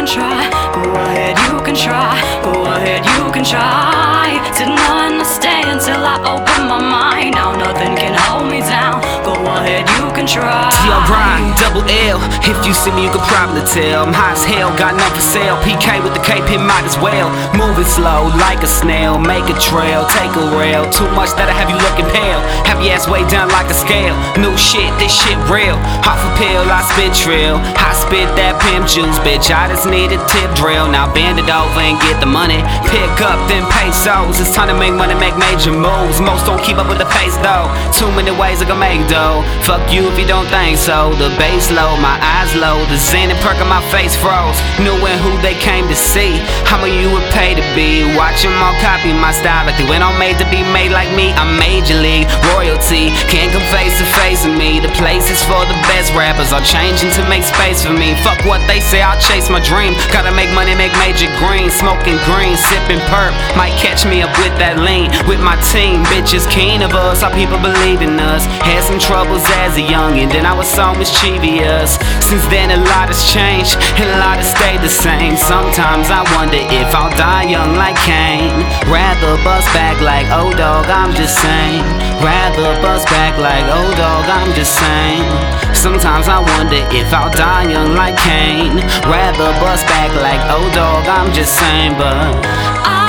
try. Go ahead, you can try. Go ahead, you can try. Didn't understand till I opened my mind. Now nothing can hold me down. Go ahead, you can try. T.O.Ryan, double L. If you see me, you could probably tell I'm high as hell, got nothing for sale. PK with the cape, it might as well. Moving slow like a snail, make a trail, take a rail. Too much that I have you looking pale. Have your ass way down like a scale. New shit, this shit real. Half a pill, I spit trill. I spit that pimp juice, bitch. I just need a tip drill. Now bend it over and get the money. Pick up them pesos. It's time to make money, make major moves. Most don't keep up with the pace though. Too many ways I can make dough. Fuck you if you don't think so. The bass low, my eyes low. The zen and perk on my face froze. Knowing who they came to see. How many you would pay to be? Watch them all copy my style like they went all made to be made like me. I'm major league royalty. Can't come face to face with me. The places for the best rappers are changing to make space for me. Fuck what they say, I'll chase my dream. Gotta make money, make major green. Smoking green, sipping perp. Might catch me up with that lean. With my team, bitches keen of us. How people believe in us. Had some troubles as a youngin', then I was so mischievous. Since then a lot has changed and a lot has stayed the same. Sometimes I wonder if I'll die young like Kane. Rather bust back like oh dog, I'm just saying. Rather bust back like oh dog, I'm just saying. Sometimes I wonder if I'll die young like Kane. Rather bust back like oh dog, I'm just saying. But